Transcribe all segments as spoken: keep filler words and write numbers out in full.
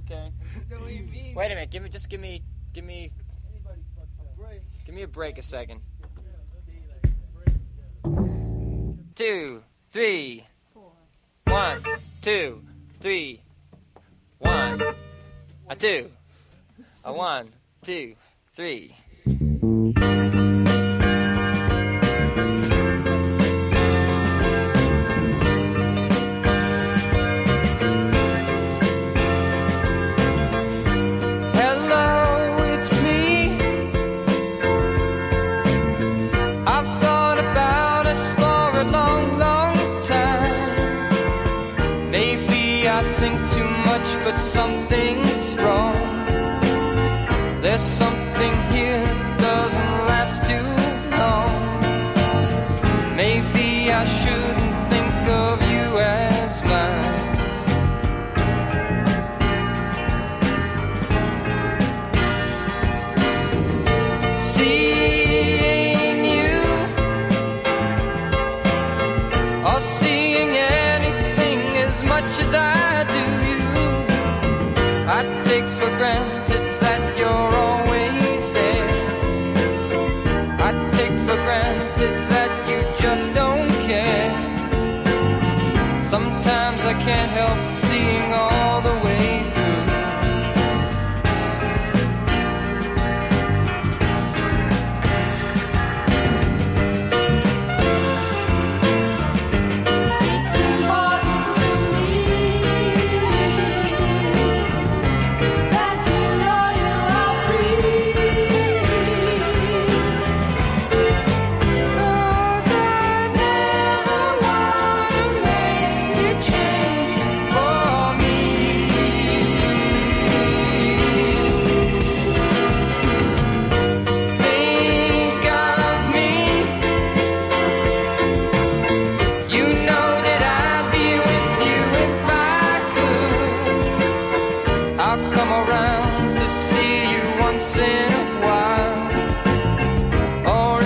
Okay. Wait a minute. Give me, just give me, give me, give me a break a second. Two, three. One, two, three. One, a two, a one, two, three. But something's wrong. There's something here that doesn't last too long. Maybe I shouldn't think of you as mine. Seeing you or seeing anything as much as I do, I take for granted that you're always there. I take for granted that you just don't care. Sometimes I can't help seeing all the way through.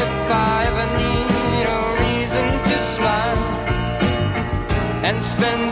Spend